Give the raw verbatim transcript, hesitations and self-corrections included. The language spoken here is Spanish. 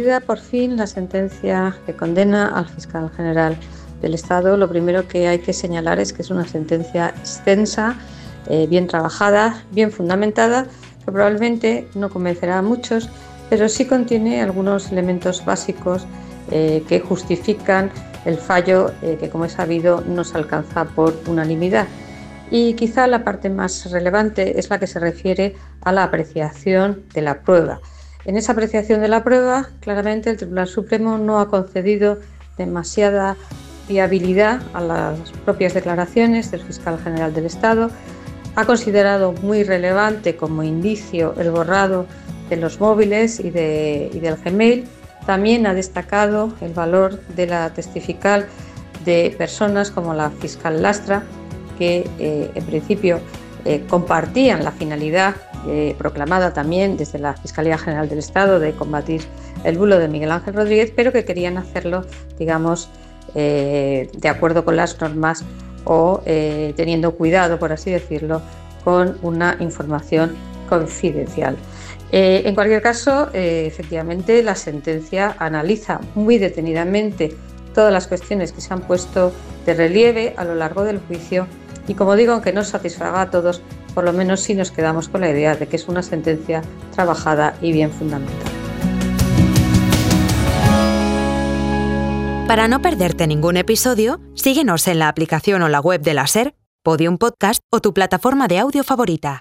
salida por fin la sentencia que condena al fiscal general del Estado, lo primero que hay que señalar es que es una sentencia extensa, eh, bien trabajada, bien fundamentada, que probablemente no convencerá a muchos, pero sí contiene algunos elementos básicos eh, que justifican el fallo eh, que, como es sabido, no se alcanza por unanimidad. Y quizá la parte más relevante es la que se refiere a la apreciación de la prueba. En esa apreciación de la prueba, claramente el Tribunal Supremo no ha concedido demasiada viabilidad a las propias declaraciones del fiscal general del Estado, ha considerado muy relevante como indicio el borrado de los móviles y, de, y del Gmail. También ha destacado el valor de la testifical de personas como la fiscal Lastra, que eh, en principio eh, compartían la finalidad eh, proclamada también desde la Fiscalía General del Estado de combatir el bulo de Miguel Ángel Rodríguez, pero que querían hacerlo, digamos, eh, de acuerdo con las normas o eh, teniendo cuidado, por así decirlo, con una información confidencial. Eh, en cualquier caso, eh, efectivamente, la sentencia analiza muy detenidamente todas las cuestiones que se han puesto de relieve a lo largo del juicio y, como digo, aunque no satisfaga a todos, por lo menos sí nos quedamos con la idea de que es una sentencia trabajada y bien fundamentada. Para no perderte ningún episodio, síguenos en la aplicación o la web de la SER, Podium Podcast o tu plataforma de audio favorita.